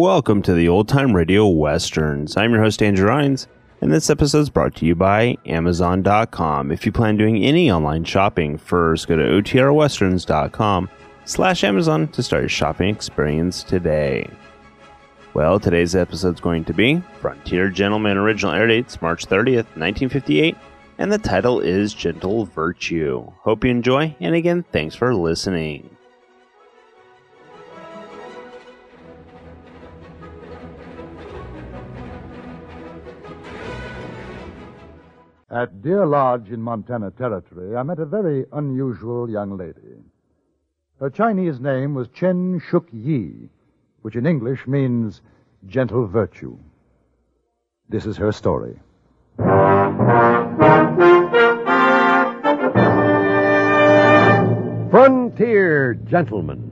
Welcome to the Old Time Radio Westerns. I'm your host, Andrew Rhines, and this episode is brought to you by Amazon.com. If you plan doing any online shopping, first go to otrwesterns.com/Amazon to start your shopping experience today. Well, today's episode is going to be Frontier Gentleman. Original air dates March 30th, 1958, and the title is Gentle Virtue. Hope you enjoy, and again, thanks for listening. At Deer Lodge in Montana Territory, I met a very unusual young lady. Her Chinese name was Chen Shuk Yi, which in English means gentle virtue. This is her story. Frontier Gentleman.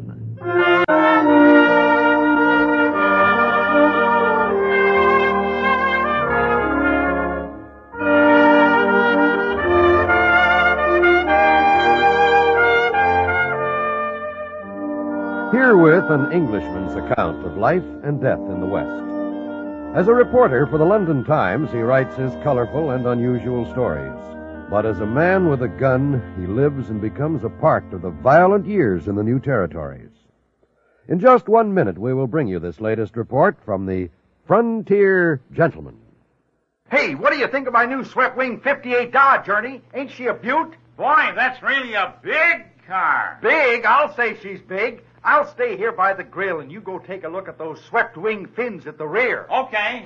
Herewith an Englishman's account of life and death in the West. As a reporter for the London Times, he writes his colorful and unusual stories. But as a man with a gun, he lives and becomes a part of the violent years in the new territories. In just 1 minute, we will bring you this latest report from the Frontier Gentleman. Hey, what do you think of my new Swept Wing 58 Dodge, Ernie? Ain't she a beaut? Boy, that's really a big car. Big? I'll say she's big. I'll stay here by the grill, and you go take a look at those swept wing fins at the rear. Okay.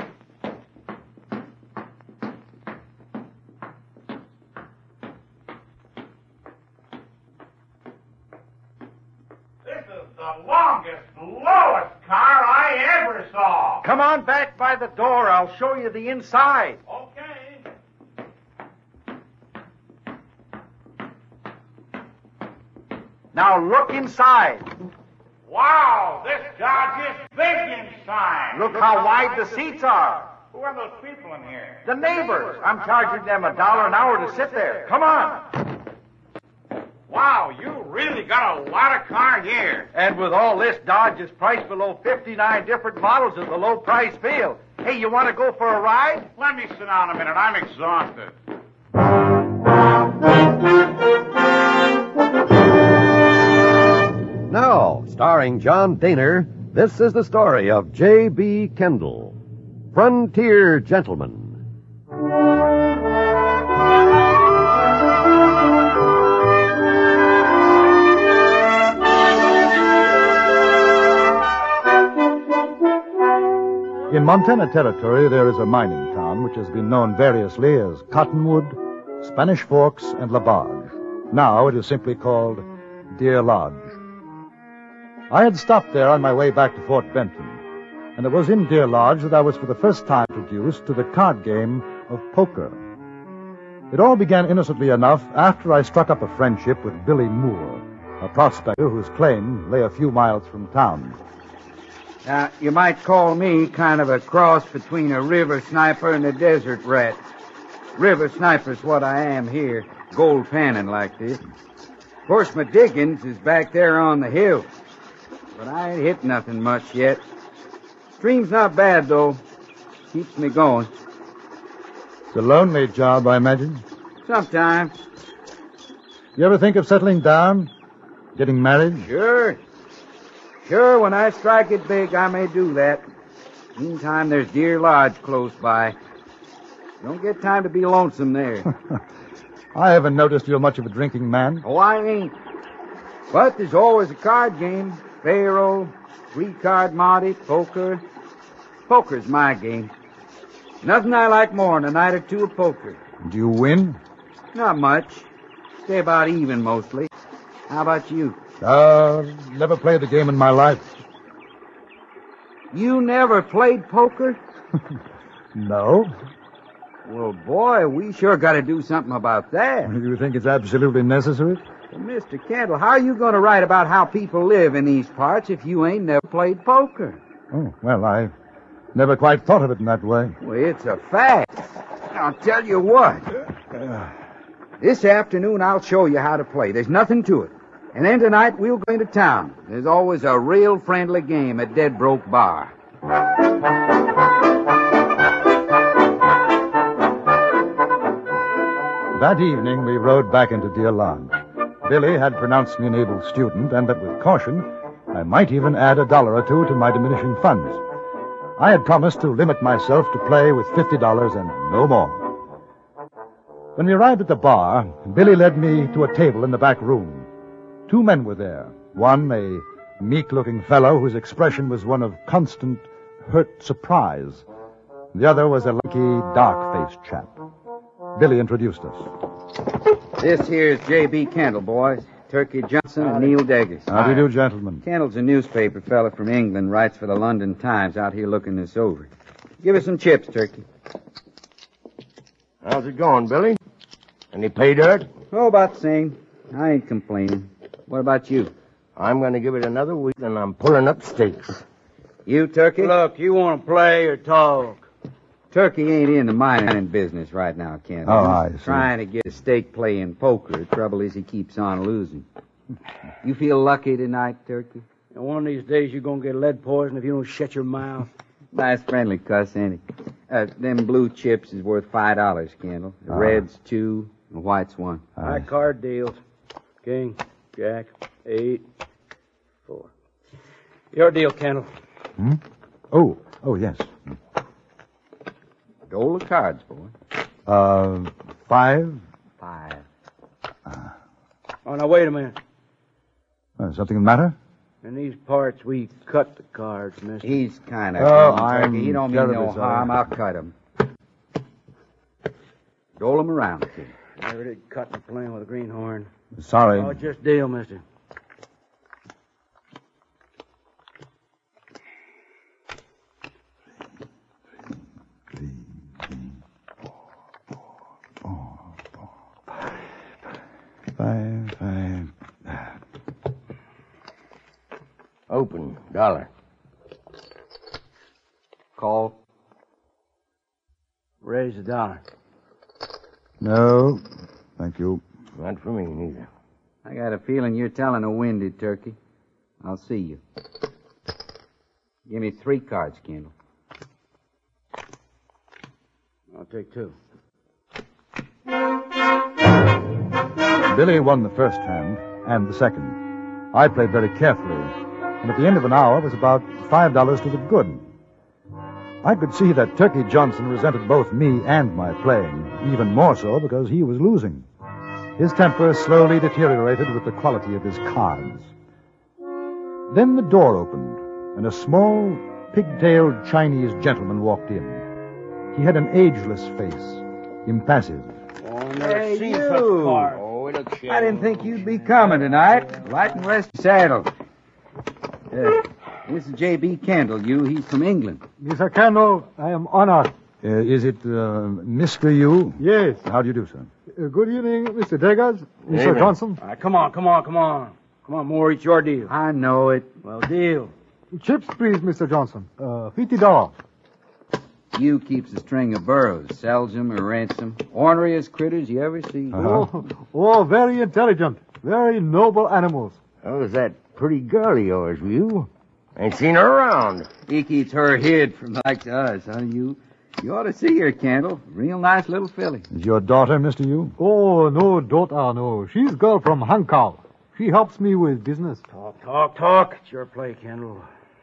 This is the longest, lowest car I ever saw. Come on back by the door. I'll show you the inside. Okay. Now look inside. Wow, this Dodge is big inside. Look how wide the seats are. Who are those people in here? The neighbors. I'm charging them $1 an hour to sit there. Come on. Wow, you really got a lot of car here. And with all this, Dodge is priced below 59 different models at the low price field. Hey, you want to go for a ride? Let me sit down a minute. I'm exhausted. Now, starring John Daner, this is the story of J.B. Kendall, Frontier Gentleman. In Montana Territory, there is a mining town which has been known variously as Cottonwood, Spanish Forks, and La Barge. Now it is simply called Deer Lodge. I had stopped there on my way back to Fort Benton, and it was in Deer Lodge that I was for the first time introduced to the card game of poker. It all began innocently enough after I struck up a friendship with Billy Moore, a prospector whose claim lay a few miles from town. Now, you might call me kind of a cross between a river sniper and a desert rat. River sniper's what I am here, gold panning like this. Of course, my diggings is back there on the hill. But I ain't hit nothing much yet. Stream's not bad, though. Keeps me going. It's a lonely job, I imagine. Sometimes. You ever think of settling down? Getting married? Sure. Sure, when I strike it big, I may do that. Meantime, there's Deer Lodge close by. Don't get time to be lonesome there. I haven't noticed you're much of a drinking man. Oh, I ain't. But there's always a card game. Faro, three-card Monte, poker. Poker's my game. Nothing I like more than a night or two of poker. Do you win? Not much. Stay about even, mostly. How about you? Never played the game in my life. You never played poker? No. Well, boy, we sure got to do something about that. You think it's absolutely necessary? Well, Mr. Kendall, how are you going to write about how people live in these parts if you ain't never played poker? Oh, well, I never quite thought of it in that way. Well, it's a fact. I'll tell you what. This afternoon, I'll show you how to play. There's nothing to it. And then tonight, we'll go into town. There's always a real friendly game at Dead Broke Bar. That evening, we rode back into Deer Lodge. Billy had pronounced me an able student, and that with caution, I might even add $1 or $2 to my diminishing funds. I had promised to limit myself to play with $50 and no more. When we arrived at the bar, Billy led me to a table in the back room. 2 men were there. One, a meek-looking fellow whose expression was one of constant, hurt surprise. The other was a lanky, dark-faced chap. Billy introduced us. This here's J.B. Kendall, boys. Turkey Johnson and Neil Deggers. How do you do, gentlemen? Kendall's a newspaper fella from England, writes for the London Times, out here looking this over. Give us some chips, Turkey. How's it going, Billy? Any pay dirt? Oh, about the same. I ain't complaining. What about you? I'm going to give it another week, and I'm pulling up stakes. You, Turkey? Look, you want to play or talk? Turkey ain't in the mining business right now, Kendall. Oh, I He's see. trying to get a stake playing poker. The trouble is he keeps on losing. You feel lucky tonight, Turkey? And one of these days you're going to get lead poison if you don't shut your mouth. Nice friendly cuss, ain't he? Them blue chips is worth $5, Kendall. The red's 2, and white's 1. High card deals. King, Jack, 8, 4. Your deal, Kendall. Oh, yes. Dole of cards, boy. 5? 5. Oh, now, wait a minute. Something the matter? In these parts, we cut the cards, mister. He's kind of... Oh, Turkey. He don't mean terribly no sorry. harm. I'll cut him. Dole him around, kid. Never did cutting or playing with a greenhorn. Sorry. Oh, just deal, mister. Five. Open, $1. Call. Raise $1. No, thank you. Not for me, neither. I got a feeling you're telling a winded, Turkey. I'll see you. Give me 3 cards, Kendall. I'll take 2. Billy won the first hand and the second. I played very carefully, and at the end of an hour was about $5 to the good. I could see that Turkey Johnson resented both me and my playing, even more so because he was losing. His temper slowly deteriorated with the quality of his cards. Then the door opened, and a small, pigtailed Chinese gentleman walked in. He had an ageless face, impassive. Oh, I never Hey, seen you. such cards. Oh, it'll change. I didn't think you'd be coming tonight. Light and rest your saddle. This is J.B. Kendall. He's from England. Mr. Kendall, I am honored. Is it Mr. Yu? Yes. How do you do, sir? Good evening, Mr. Deggers, Mr. Evening. Johnson. All right, come on. Come on, Moore, it's your deal. I know it. Well, deal. Chips, please, Mr. Johnson. $50. You keeps a string of burros, sells them or rents them. Orneriest critters you ever see. Oh, very intelligent. Very noble animals. How's that pretty girl of yours, you? Ain't seen her around. He keeps her hid from like us, huh? You ought to see her, Kendall. Real nice little filly. Is your daughter, Mr. Yu? Oh, no, daughter, no. She's girl from Hong Kong. She helps me with business. Talk. It's your play, Kendall.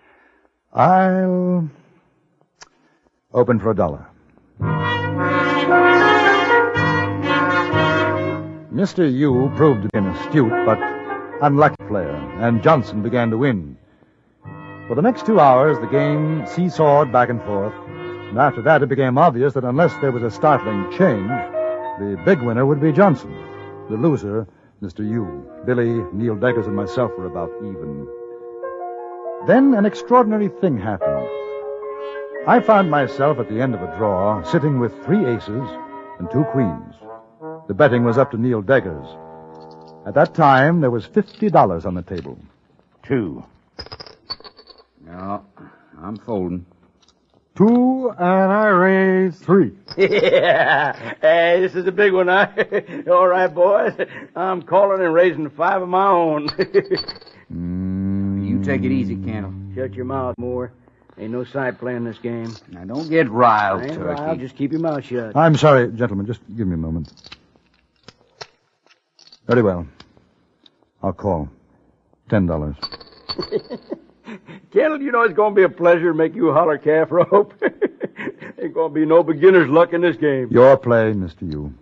I'll open for $1. Mr. Yu proved to be an astute but unlucky player, and Johnson began to win. For the next 2 hours, the game seesawed back and forth, and after that it became obvious that unless there was a startling change, the big winner would be Johnson. The loser, Mr. Yu. Billy, Neil Deggers, and myself were about even. Then an extraordinary thing happened. I found myself at the end of a draw, sitting with 3 aces and 2 queens. The betting was up to Neil Deggers. At that time, there was $50 on the table. 2. No, I'm folding. 2, and I raise 3. Yeah. Hey, this is a big one, huh? All right, boys. I'm calling and raising 5 of my own. You take it easy, Kendall. Shut your mouth, Moore. Ain't no side playing this game. Now, don't get riled, I ain't Turkey. riled. Just keep your mouth shut. I'm sorry, gentlemen. Just give me a moment. Very well. I'll call. $10. Kendall, you know it's going to be a pleasure to make you holler calf rope. Ain't going to be no beginner's luck in this game. Your play, Mr. Yu.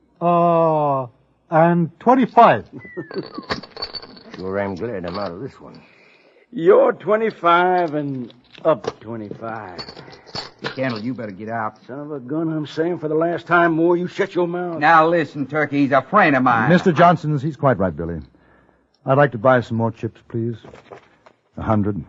And 25. Sure am glad I'm out of this one. You're 25 and up 25. Kendall, you better get out. Son of a gun, I'm saying for the last time more, you shut your mouth. Now, listen, Turkey, he's a friend of mine. Mr. Johnson's, he's quite right, Billy. I'd like to buy some more chips, please. 100.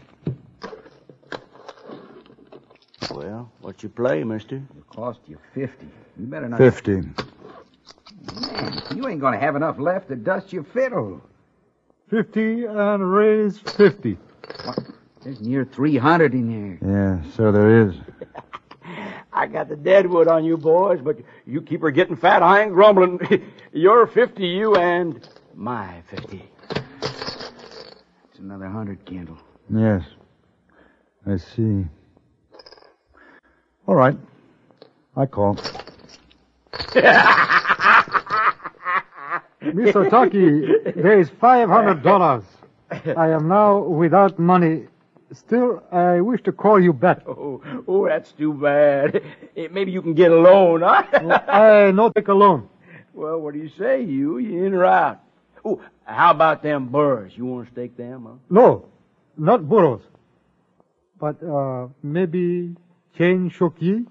Well, what's your play, mister? It'll cost you 50. You better not... 50. Man, you ain't gonna have enough left to dust your fiddle. 50 and raise 50. What? There's near 300 in there. Yeah, so there is. I got the deadwood on you boys, but you keep her getting fat. I ain't grumbling. You're 50, you, and my 50. It's another 100, Kendall. Yes. I see. All right. I call. Mr. Turkey, there is $500. I am now without money. Still, I wish to call you back. Oh, that's too bad. Maybe you can get a loan, huh? I no take a loan. Well, what do you say, you? You in or out? Oh, how about them burrs? You want to stake them, huh? No, not burros. But, maybe chain shoki?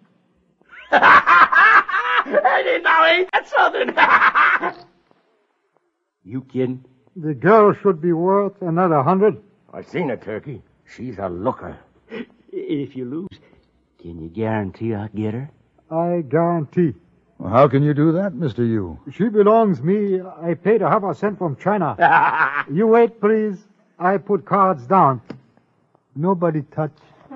Hey, now ain't that something? You kidding? The girl should be worth another 100. I seen her, Turkey. She's a looker. If you lose, can you guarantee I'll get her? I guarantee. Well, how can you do that, Mr. Yu? She belongs me. I paid her half a cent from China. You wait, please. I put cards down. Nobody touch.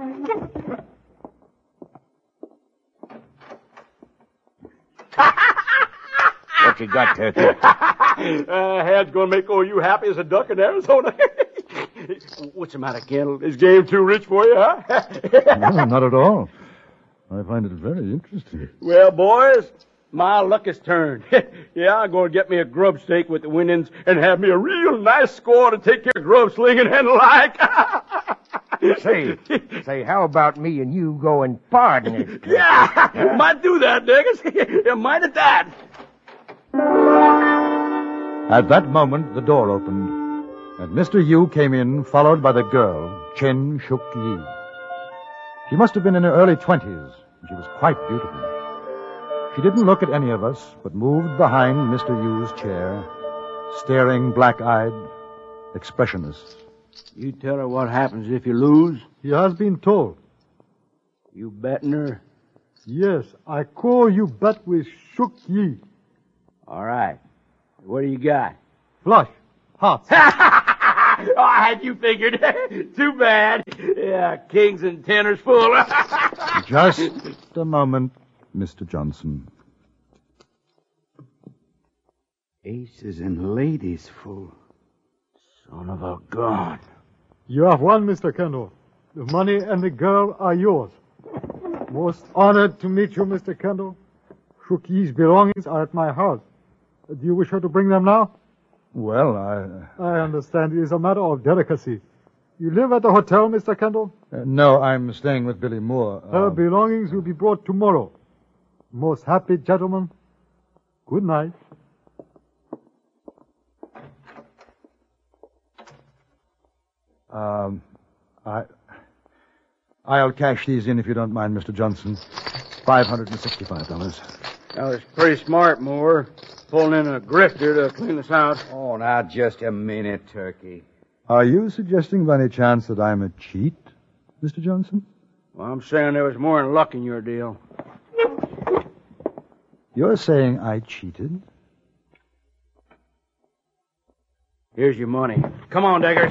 What you got, Turkey? Had's gonna make all you happy as a duck in Arizona. What's the matter, Kendall? Is game too rich for you, huh? No, not at all. I find it very interesting. Well, boys, my luck has turned. Yeah, I'm going to get me a grub stake with the winnings and have me a real nice score to take care of grub slinging and the like. Say, how about me and you go and pardon this? Yeah, might do that, Diggers. Yeah, might at that. At that moment, the door opened, and Mr. Yu came in, followed by the girl, Chen Shuk Yi. She must have been in her early 20s, and she was quite beautiful. She didn't look at any of us, but moved behind Mr. Yu's chair, staring black-eyed, expressionless. You tell her what happens if you lose? He has been told. You betting her? Yes, I call you bet with Shuk Yi. All right. What do you got? Flush. Hearts. Oh, I had you figured. Too bad. Yeah, kings and tenors full. Just a moment, Mr. Johnson. Aces and ladies full. Son of a gun. You have won, Mr. Kendall. The money and the girl are yours. Most honored to meet you, Mr. Kendall. Shuk Yi's belongings are at my house. Do you wish her to bring them now? Well, I understand it is a matter of delicacy. You live at the hotel, Mr. Kendall? No, I'm staying with Billy Moore. Her belongings will be brought tomorrow. Most happy gentlemen, good night. I'll cash these in if you don't mind, Mr. Johnson. $565. That was pretty smart, Moore. Pulling in a grifter to clean us out. Oh, now just a minute, Turkey. Are you suggesting by any chance that I'm a cheat, Mr. Johnson? Well, I'm saying there was more than luck in your deal. You're saying I cheated? Here's your money. Come on, Diggers.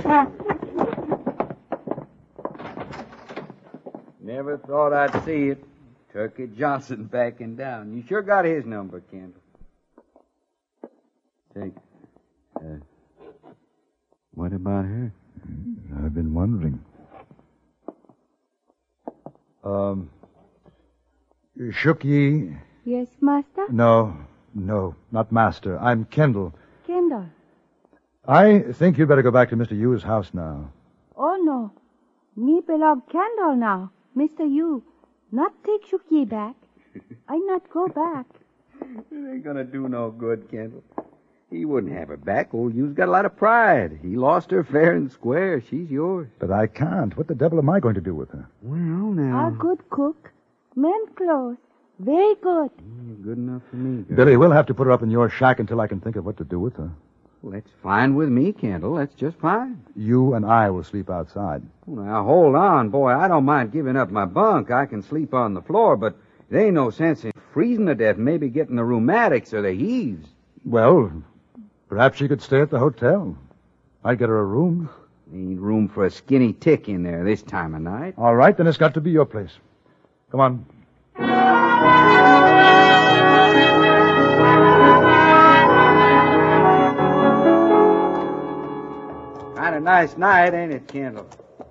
Never thought I'd see it. Turkey Johnson backing down. You sure got his number, Kendall. Say, what about her? I've been wondering. Shook Yi? Yes, master? No, not master. I'm Kendall. Kendall. I think you'd better go back to Mr. Yu's house now. Oh, no. Me belong Kendall now. Mr. Yu. Not take Shook Yi back. I not go back. It ain't gonna do no good, Kendall. He wouldn't have her back. Old Yu's got a lot of pride. He lost her fair and square. She's yours. But I can't. What the devil am I going to do with her? Well, now. A good cook. Men clothes. Very good. Good enough for me, girl. Billy, we'll have to put her up in your shack until I can think of what to do with her. Well, that's fine with me, Kendall. That's just fine. You and I will sleep outside. Well, now, hold on, boy. I don't mind giving up my bunk. I can sleep on the floor, but there ain't no sense in freezing to death, maybe getting the rheumatics or the heaves. Well, perhaps she could stay at the hotel. I'd get her a room. Ain't room for a skinny tick in there this time of night. All right, then it's got to be your place. Come on. Kind of nice night, ain't it, Kendall?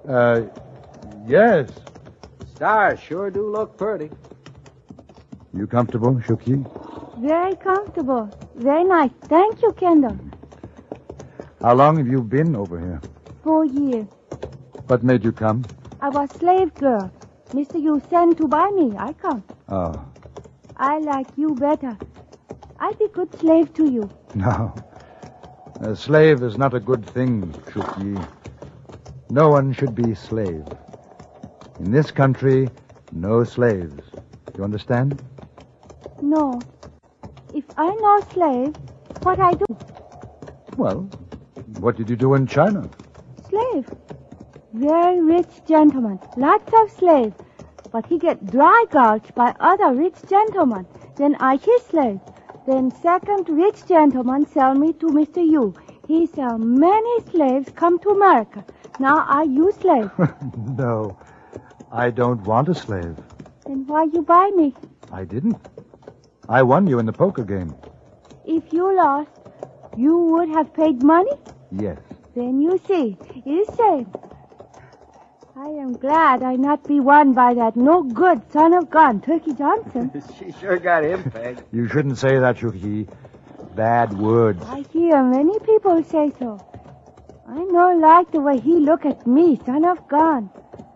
Yes. Stars sure do look pretty. You comfortable, Shook Yi? Very comfortable. Very nice. Thank you, Kendall. How long have you been over here? 4 years. What made you come? I was slave girl. Mr. Yu sent to buy me. I come. Oh, I like you better. I be good slave to you. no. A slave is not a good thing, Shook Yi. No one should be slave. In this country, no slaves. You understand? No. If I no slave, what I do? Well, what did you do in China? Slave. Very rich gentleman. Lots of slaves. But he get dry gulched by other rich gentlemen. Then I his slave. Then second rich gentleman sell me to Mr. Yu. He sell many slaves come to America. Now I you slave. No, I don't want a slave. Then why you buy me? I didn't. I won you in the poker game. If you lost, you would have paid money? Yes. Then you see, it is same. I am glad I not be won by that no good son of gun, Turkey Johnson. She sure got him pegged. You shouldn't say that, Shook Yi. Bad words. I hear many people say so. I no like the way he look at me, son of gun.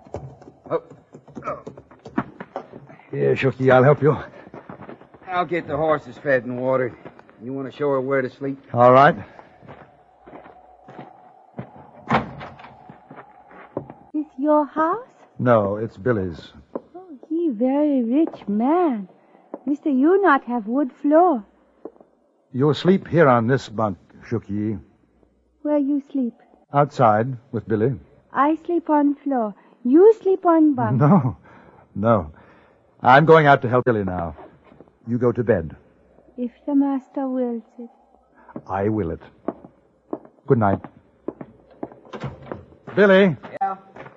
Here, Shook Yi, I'll help you. I'll get the horses fed and watered. You want to show her where to sleep? All right. Is your house? No, it's Billy's. Oh, he very rich man. Mr. You not have wood floor. You'll sleep here on this bunk, Shook Yi. Where you sleep? Outside with Billy. I sleep on floor. You sleep on bunk. No. I'm going out to help Billy now. You go to bed. If the master wills it. I will it. Good night. Billy. Yeah.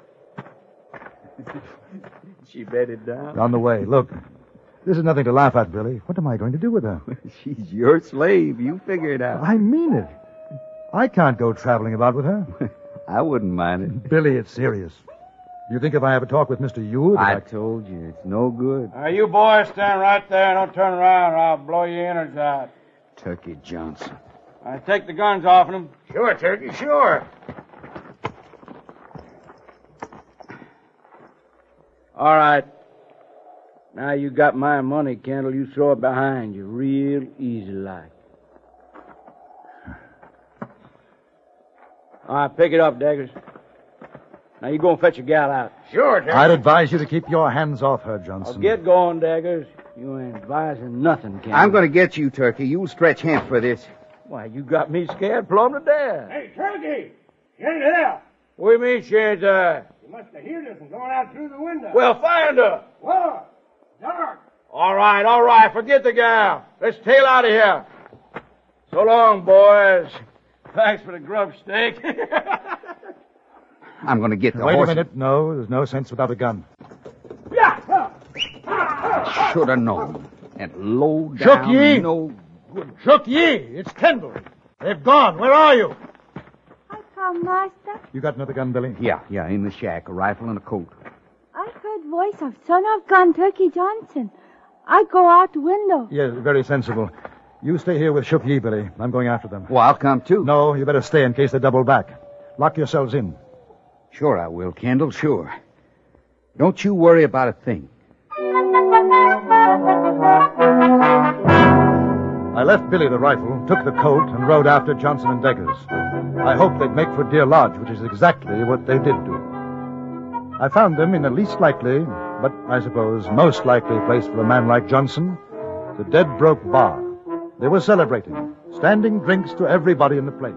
She bedded down. On the way. Look, this is nothing to laugh at, Billy. What am I going to do with her? She's your slave. You figure it out. I mean it. I can't go traveling about with her. I wouldn't mind it. Billy, it's serious. You think if I have a talk with Mr. Yu... I told you, it's no good. You boys stand right there. Don't turn around or I'll blow your innards out. Turkey Johnson. Take the guns off of them. Sure, Turkey, sure. All right. Now you got my money, Kendall. You throw it behind you real easy like. All right, pick it up, Daggers. Now you go and fetch your gal out. Sure, Turkey. I'd advise you to keep your hands off her, Johnson. Well, get going, Daggers. You ain't advising nothing, Kendall. I'm going to get you, Turkey. You'll stretch hemp for this. Why, you got me scared plumb to death. Hey, Turkey! She ain't here. What do you mean she ain't there? You must have heard us and gone out through the window. Well, find her. What? Dark. All right. Forget the gal. Let's tail out of here. So long, boys. Thanks for the grub steak. I'm going to get the Wait horse. a minute. No, there's no sense without a gun. Should have known. That low down, Shook Yi! no... Shook Yi! It's Kendall. They've gone. Where are you? I come, master. You got another gun, Billy? Yeah, in the shack. A rifle and a coat. I heard voice of son of gun Turkey Johnson. I go out the window. Yes, very sensible. You stay here with Shook Yee, Billy. I'm going after them. Well, I'll come too. No, you better stay in case they double back. Lock yourselves in. Sure I will, Kendall, sure. Don't you worry about a thing. I left Billy the rifle, took the colt, and rode after Johnson and Deggers. I hoped they'd make for Deer Lodge, which is exactly what they did do. I found them in the least likely, but I suppose most likely place for a man like Johnson, the Dead Broke Bar. They were celebrating, standing drinks to everybody in the place.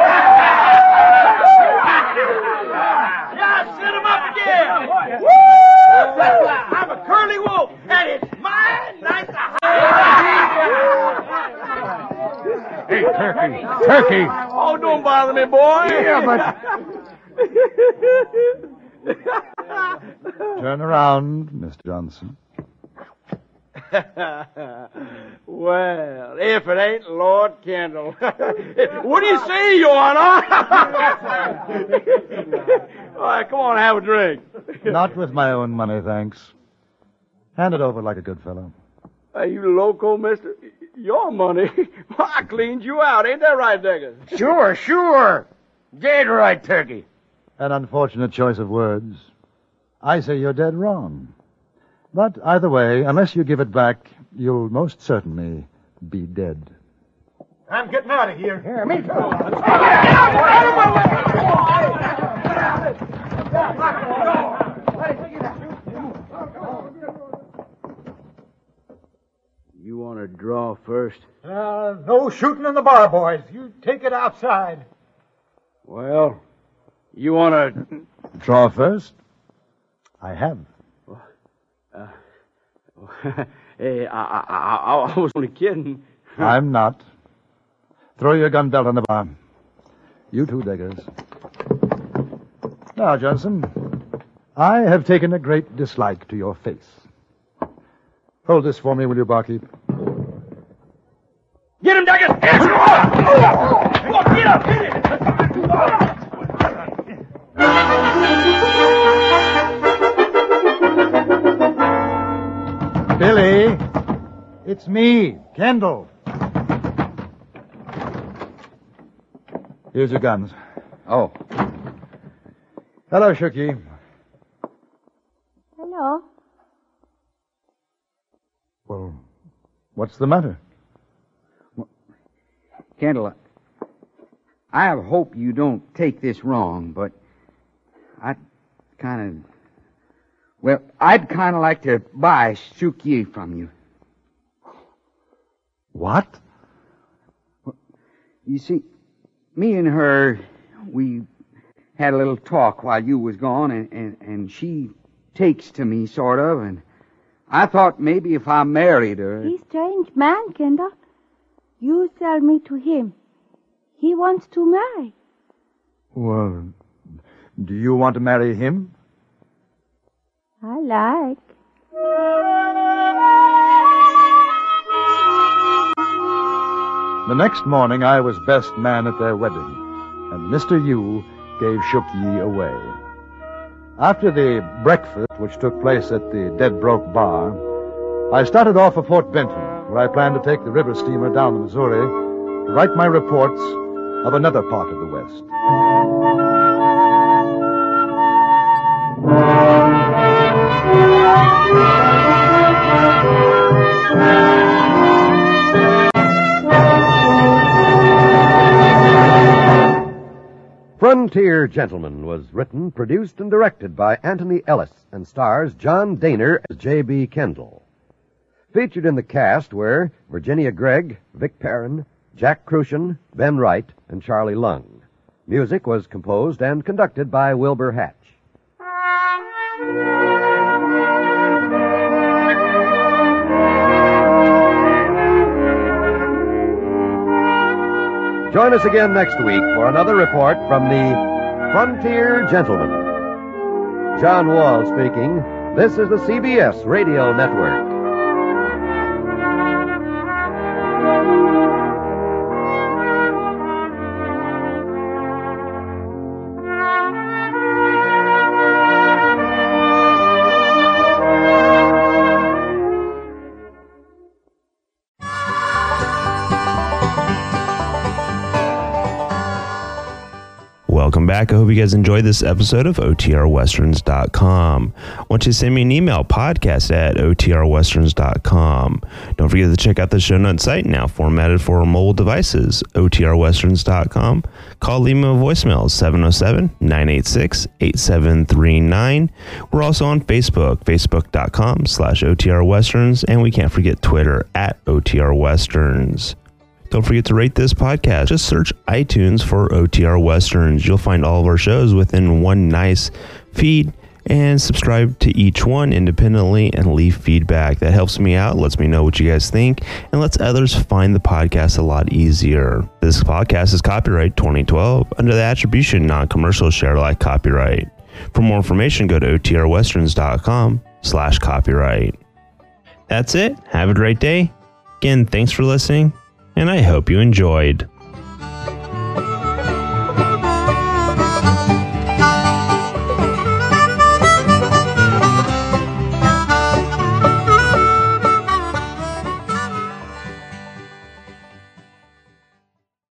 Yeah, set him up again. Woo! I'm a curly wolf, and it's mine. Nice to Hey, Turkey. Turkey. Oh, don't bother me, boy. Yeah, Turn around, Mr. Johnson. Well, if it ain't Lord Kendall. What do you say, Your Honor? All right, come on, have a drink. Not with my own money, thanks. Hand it over like a good fellow. Hey, you loco, mister? Your money? Well, I cleaned you out. Ain't that right, Deggers? Sure. Dead right, Turkey. An unfortunate choice of words. I say you're dead wrong. But either way, unless you give it back, you'll most certainly be dead. I'm getting out of here. Yeah, me too. You want to draw first? No shooting in the bar, boys. You take it outside. Well, you want to... Draw first? I have. Hey, I was only kidding. I'm not. Throw your gun belt on the bar. You too, Deggers. Now, Johnson, I have taken a great dislike to your face. Hold this for me, will you, barkeep? Get him, Deggers! Get him! Get up! Get him! Billy, it's me, Kendall. Here's your guns. Oh. Hello, Shook Yee. Hello. Well, what's the matter? Kendall, I hope you don't take this wrong, but I'd kind of like to buy Shook Yee from you. What? You see, me and her, we had a little talk while you was gone, and she takes to me, sort of, and I thought maybe if I married her... He's a strange man, Kendall. You sell me to him. He wants to marry. Well, do you want to marry him? I like. The next morning, I was best man at their wedding, and Mr. Yu gave Shook Yee away. After the breakfast, which took place at the Dead Broke Bar, I started off for Fort Benton, where I planned to take the river steamer down the Missouri to write my reports of another part of the West. Frontier Gentleman was written, produced, and directed by Anthony Ellis and stars John Daner as J.B. Kendall. Featured in the cast were Virginia Gregg, Vic Perrin, Jack Crucian, Ben Wright, and Charlie Lung. Music was composed and conducted by Wilbur Hatch. Join us again next week for another report from the Frontier Gentleman. John Wall speaking. This is the CBS Radio Network. back. I hope you guys enjoyed this episode of OTRWesterns.com. I want you to send me an email, podcast@OTRWesterns.com. Don't forget to check out the show notes site, now formatted for mobile devices, OTRWesterns.com. Call, leave me a voicemail, 707-986-8739. We're also on Facebook, facebook.com/OTRWesterns, and we can't forget Twitter @OTRWesterns. Don't forget to rate this podcast. Just search iTunes for OTR Westerns. You'll find all of our shows within one nice feed, and subscribe to each one independently and leave feedback. That helps me out, lets me know what you guys think, and lets others find the podcast a lot easier. This podcast is copyright 2012 under the attribution non-commercial share alike copyright. For more information, go to OTRWesterns.com/copyright. That's it. Have a great day. Again, thanks for listening, and I hope you enjoyed.